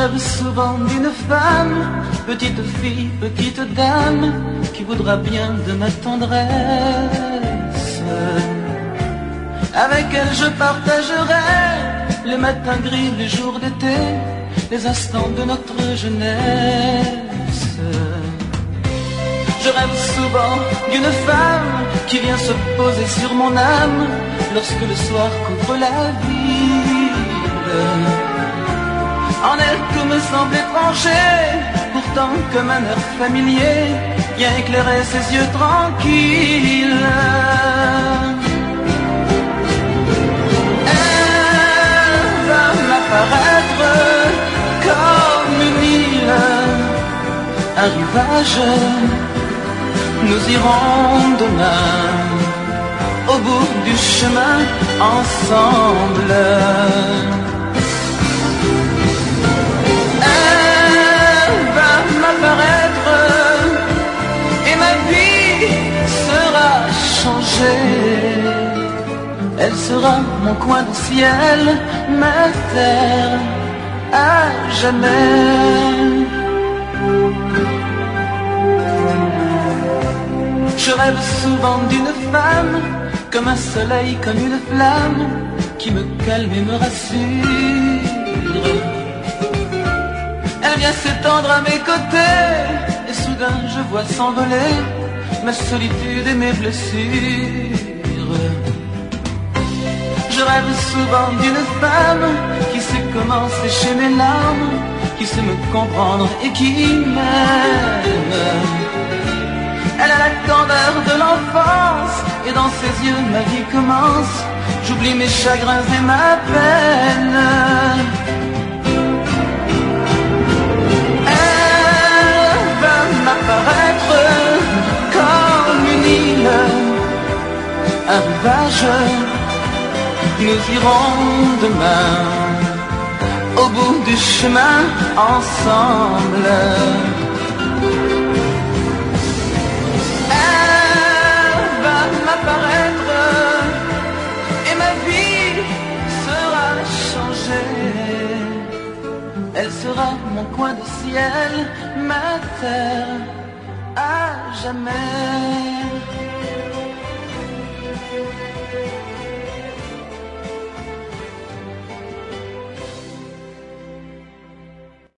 rêve souvent d'une femme, petite fille, petite dame, qui voudra bien de ma tendresse. Avec elle je partagerai les matins gris, les jours d'été, les instants de notre jeunesse. Je rêve souvent d'une femme qui vient se poser sur mon âme lorsque le soir couvre la ville. En elle tout me semble étranger, pourtant comme un air familier vient éclairer ses yeux tranquilles. Elle va m'apparaître comme une île, un rivage. Nous irons demain au bout du chemin ensemble. Elle va m'apparaître et ma vie sera changée. Elle sera mon coin de ciel, ma terre à jamais. Je rêve souvent d'une femme, comme un soleil, comme une flamme, qui me calme et me rassure. Elle vient s'étendre à mes côtés, et soudain je vois s'envoler ma solitude et mes blessures. Je rêve souvent d'une femme qui sait comment sécher mes larmes, qui sait me comprendre et qui m'aime. Elle a la candeur de l'enfance, et dans ses yeux ma vie commence. J'oublie mes chagrins et ma peine. Elle va m'apparaître comme une île, un rivage. Nous irons demain au bout du chemin ensemble. Et ma vie sera changée. Elle sera mon coin de ciel, ma terre à jamais.